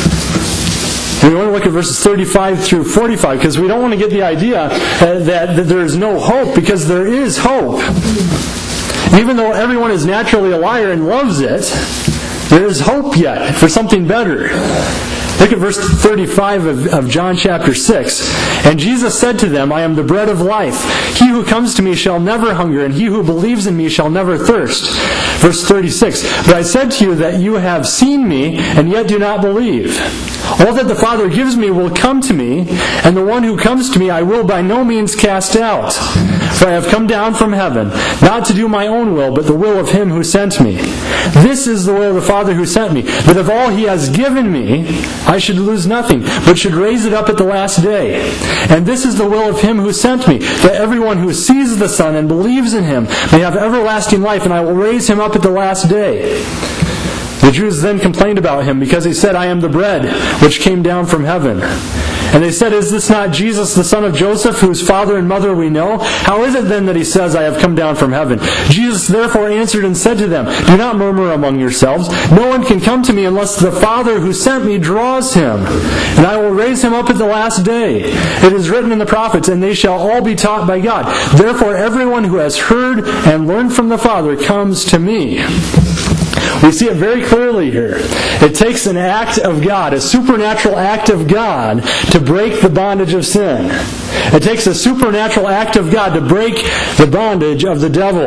We want to look at verses thirty-five through forty-five because we don't want to get the idea that, that there is no hope, because there is hope. Even though everyone is naturally a liar and loves it, there is hope yet for something better. Look at verse thirty-five of, of John chapter six. And Jesus said to them, I am the bread of life. He who comes to me shall never hunger, and he who believes in me shall never thirst. Verse thirty-six. But I said to you that you have seen me, and yet do not believe. All that the Father gives me will come to me, and the one who comes to me I will by no means cast out. For I have come down from heaven, not to do my own will, but the will of Him who sent me. This is the will of the Father who sent me, that of all He has given me, I should lose nothing, but should raise it up at the last day. And this is the will of Him who sent me, that everyone who sees the Son and believes in Him may have everlasting life, and I will raise him up at the last day. The Jews then complained about Him because He said, I am the bread which came down from heaven. And they said, is this not Jesus, the son of Joseph, whose father and mother we know? How is it then that He says, I have come down from heaven? Jesus therefore answered and said to them, do not murmur among yourselves. No one can come to me unless the Father who sent me draws him. And I will raise him up at the last day. It is written in the prophets, and they shall all be taught by God. Therefore everyone who has heard and learned from the Father comes to me. We see it very clearly here. It takes an act of God, a supernatural act of God, to break the bondage of sin. It takes a supernatural act of God to break the bondage of the devil.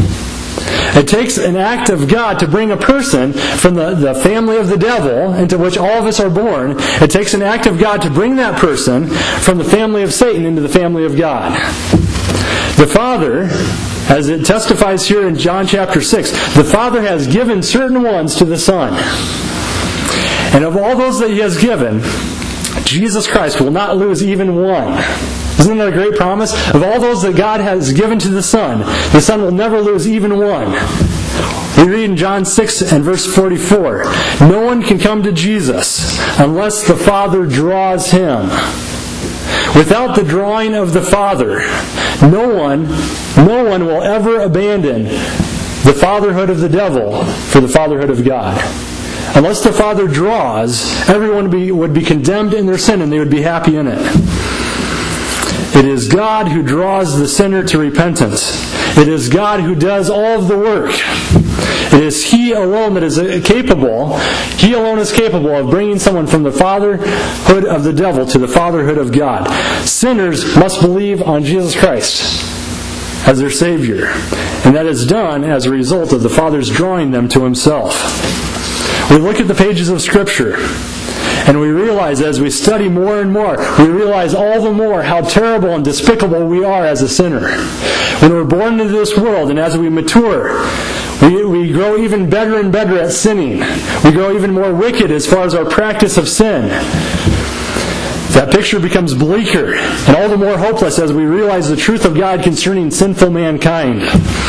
It takes an act of God to bring a person from the, the family of the devil, into which all of us are born. It takes an act of God to bring that person from the family of Satan into the family of God. The Father, as it testifies here in John chapter six, the Father has given certain ones to the Son. And of all those that He has given, Jesus Christ will not lose even one. Isn't that a great promise? Of all those that God has given to the Son, the Son will never lose even one. We read in John six and verse forty-four, no one can come to Jesus unless the Father draws him. Without the drawing of the Father, no one, no one will ever abandon the fatherhood of the devil for the fatherhood of God. Unless the Father draws, everyone would be, would be condemned in their sin and they would be happy in it. It is God who draws the sinner to repentance. It is God who does all of the work. It is He alone that is capable, He alone is capable of bringing someone from the fatherhood of the devil to the fatherhood of God. Sinners must believe on Jesus Christ as their Savior. And that is done as a result of the Father's drawing them to Himself. We look at the pages of Scripture, and we realize as we study more and more, we realize all the more how terrible and despicable we are as a sinner. When we're born into this world, and as we mature, we, we grow even better and better at sinning. We grow even more wicked as far as our practice of sin. That picture becomes bleaker, and all the more hopeless as we realize the truth of God concerning sinful mankind.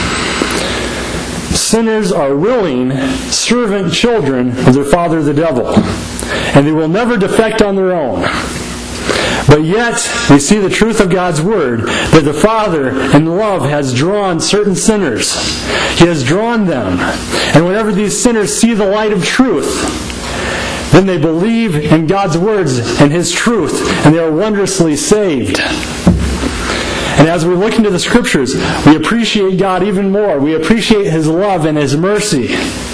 Sinners are willing servant children of their father the devil, and they will never defect on their own. But yet, we see the truth of God's Word, that the Father in love has drawn certain sinners. He has drawn them. And whenever these sinners see the light of truth, then they believe in God's words and His truth, and they are wondrously saved. And as we look into the Scriptures, we appreciate God even more. We appreciate His love and His mercy.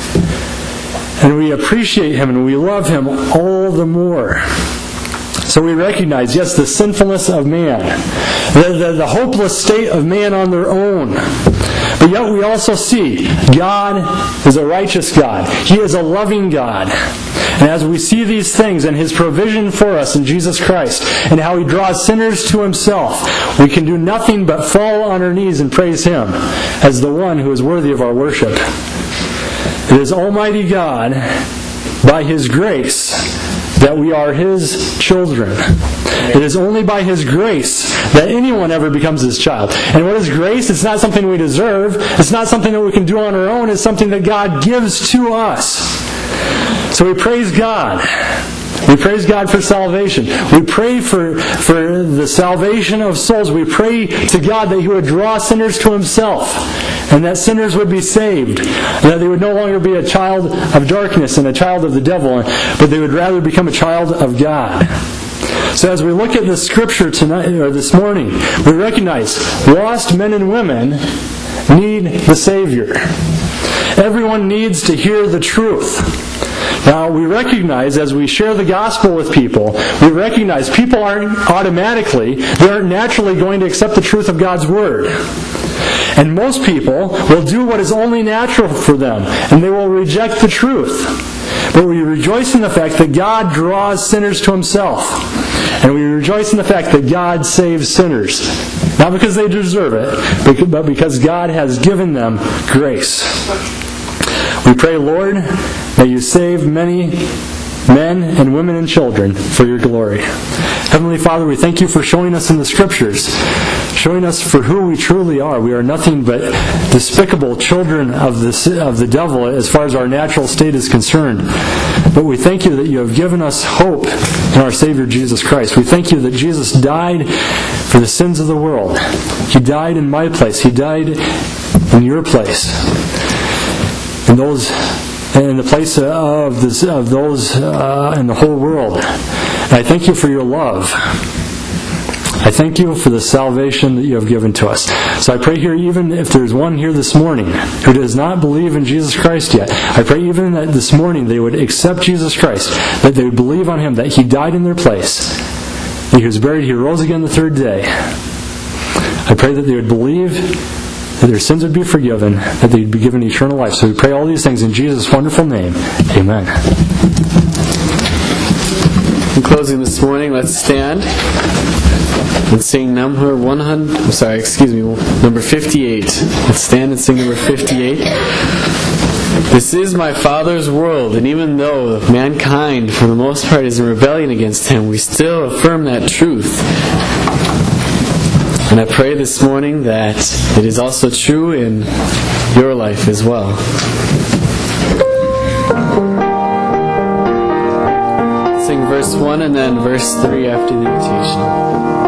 And we appreciate Him and we love Him all the more. So we recognize, yes, the sinfulness of man, the, the, the hopeless state of man on their own. But yet we also see God is a righteous God. He is a loving God. And as we see these things and His provision for us in Jesus Christ and how He draws sinners to Himself, we can do nothing but fall on our knees and praise Him as the one who is worthy of our worship. It is Almighty God, by His grace, that we are His children. It is only by His grace that anyone ever becomes His child. And what is grace? It's not something we deserve. It's not something that we can do on our own. It's something that God gives to us. So we praise God. We praise God for salvation. We pray for, for the salvation of souls. We pray to God that He would draw sinners to Himself, and that sinners would be saved, and that they would no longer be a child of darkness and a child of the devil, but they would rather become a child of God. So as we look at the Scripture tonight or this morning, we recognize lost men and women need the Savior. Everyone needs to hear the truth. Now, we recognize as we share the gospel with people, we recognize people aren't automatically, they aren't naturally going to accept the truth of God's Word. And most people will do what is only natural for them, and they will reject the truth. But we rejoice in the fact that God draws sinners to Himself. And we rejoice in the fact that God saves sinners. Not because they deserve it, but because God has given them grace. We pray, Lord, may You save many men and women and children for Your glory. Heavenly Father, we thank You for showing us in the Scriptures, showing us for who we truly are. We are nothing but despicable children of the, of the devil as far as our natural state is concerned. But we thank You that You have given us hope in our Savior Jesus Christ. We thank You that Jesus died for the sins of the world. He died in my place. He died in Your place. And those in the place of, this, of those uh, in the whole world. And I thank You for Your love. I thank You for the salvation that You have given to us. So I pray here, even if there's one here this morning who does not believe in Jesus Christ yet, I pray even that this morning they would accept Jesus Christ, that they would believe on Him, that He died in their place, that He was buried, He rose again the third day. I pray that they would believe that their sins would be forgiven, that they'd be given eternal life. So we pray all these things in Jesus' wonderful name. Amen. In closing this morning, let's stand and sing number one hundred. I'm sorry, excuse me, number fifty-eight. Let's stand and sing number fifty-eight. This is my Father's world, and even though mankind, for the most part, is in rebellion against Him, we still affirm that truth. And I pray this morning that it is also true in your life as well. Sing verse one and then verse three after the invitation.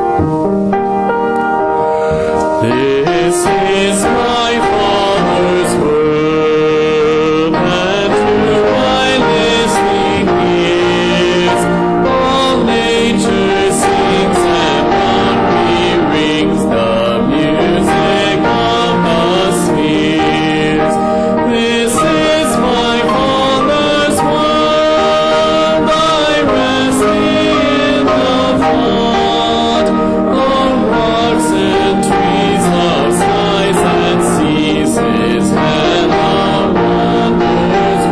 This is my Father's world, and to my listening ears all nature sings and on me rings the music of the spheres. This is my Father's world, I rest in the thought of rocks and trees, of skies and seas, His hand of wonders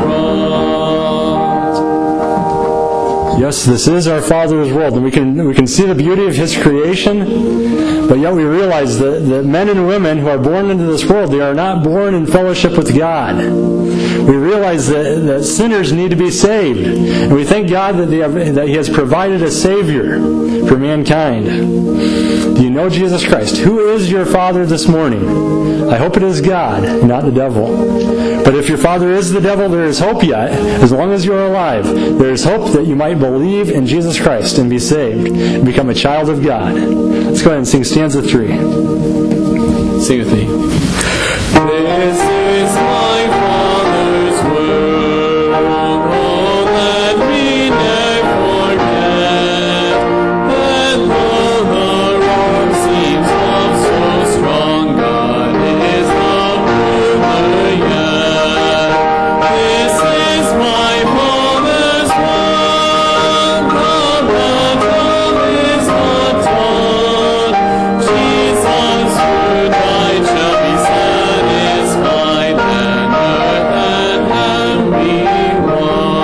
wrought. Yes, this is our Father's world, and we can we can see the beauty of His creation, but yet we realize that, that men and women who are born into this world, they are not born in fellowship with God. We realize that, that sinners need to be saved, and we thank God that, they have, that He has provided a Savior for mankind. Do you know Jesus Christ? Who is your Father this morning? I hope it is God, not the devil. But if your father is the devil, there is hope yet. As long as you are alive, there is hope that you might believe in Jesus Christ and be saved and become a child of God. Let's go ahead and sing stanza three. Sing with me. This is my Father's world, oh, let me never forget, that though the wrong seems love so strong, God is the ruler yet. This is my Father's world, the battle is not done. Jesus who died shall be satisfied, and earth and heaven be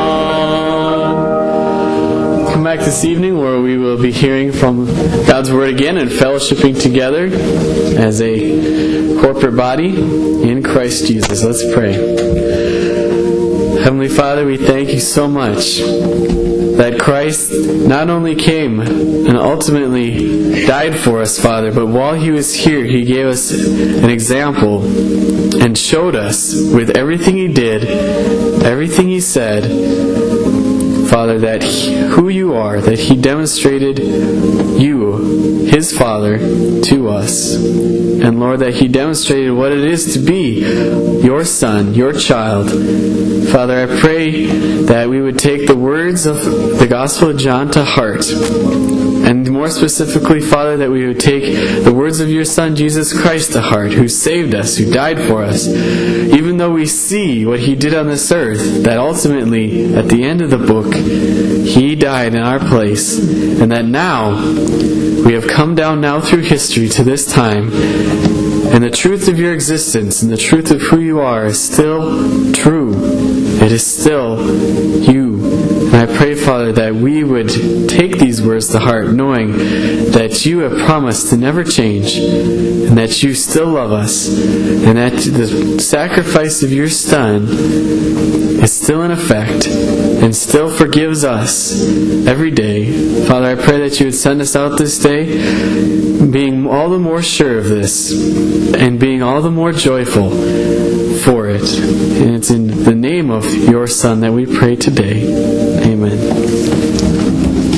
one. Come back this evening where we will be hearing from God's Word again and fellowshipping together as a corporate body in Christ Jesus. Let's pray. Heavenly Father, we thank You so much that Christ not only came and ultimately died for us, Father, but while He was here, He gave us an example and showed us with everything He did, everything He said, Father, that he, who You are, that He demonstrated You, His Father, to us. And Lord, that He demonstrated what it is to be Your Son, Your child. Father, I pray that we would take the words of the Gospel of John to heart. And more specifically, Father, that we would take the words of Your Son, Jesus Christ, to heart, who saved us, who died for us. Even though we see what He did on this earth, that ultimately, at the end of the book, He died in our place. And that now, we have come down now through history to this time, and the truth of Your existence and the truth of who You are is still true. It is still You. And I pray, Father, that we would take these words to heart, knowing that You have promised to never change, and that You still love us, and that the sacrifice of Your Son is still in effect and still forgives us every day. Father, I pray that You would send us out this day being all the more sure of this and being all the more joyful for it. And it's in the name of Your Son that we pray today. Amen.